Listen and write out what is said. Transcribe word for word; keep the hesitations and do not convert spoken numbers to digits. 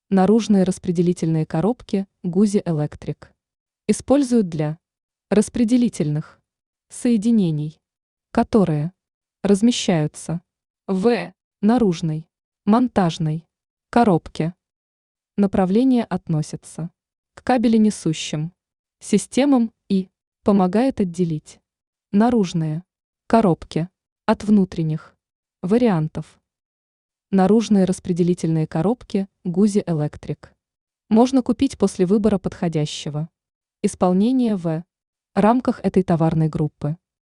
Наружные распределительные коробки гузи Электрик используют для распределительных соединений, которые размещаются в наружной монтажной коробке. Направление относится к кабеленесущим системам и помогает отделить наружные коробки от внутренних вариантов. Наружные распределительные коробки гузи Электрик можно купить после выбора подходящего исполнения в рамках этой товарной группы.